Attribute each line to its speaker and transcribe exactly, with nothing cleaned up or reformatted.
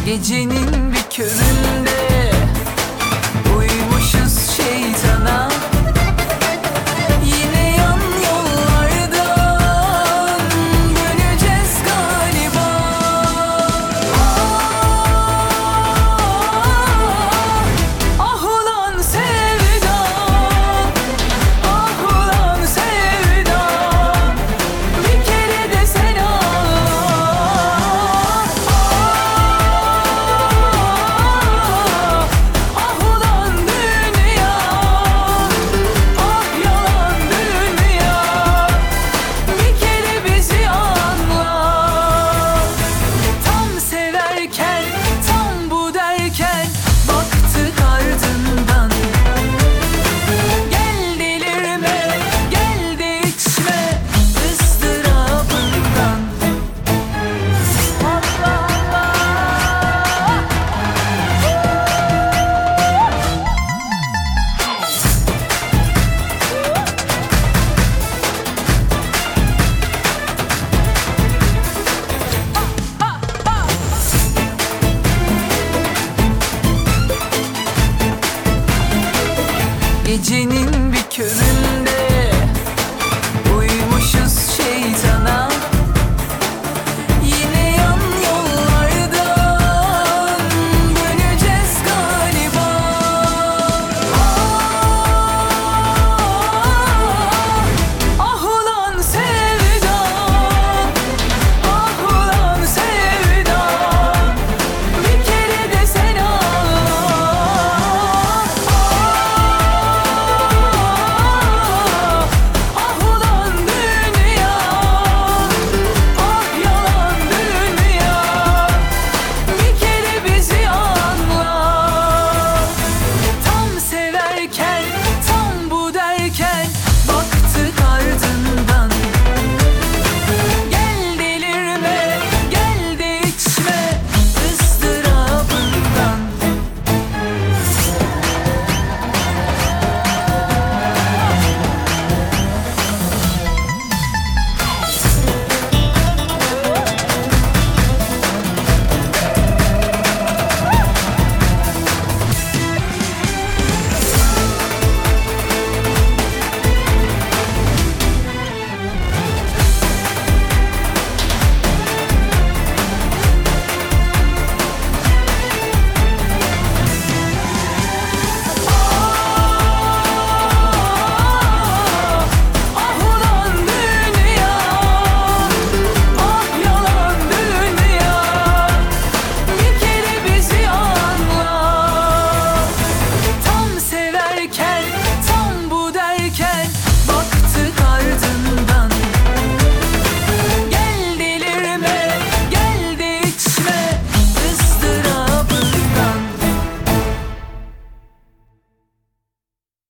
Speaker 1: Gecenin bir köründe uymuşuz şeytana. Yine yan yollardan döneceğiz galiba. Ah, ah ulan sevda, ah ulan sevda, bir kere de sen ağla. Ah ulan dünya, ah yalan dünya, bir kere bizi anla. Tam severken, tam bu derken baktık ardından. Gel delirme, gel de içme ızdırabından. Allah Allah. Gecenin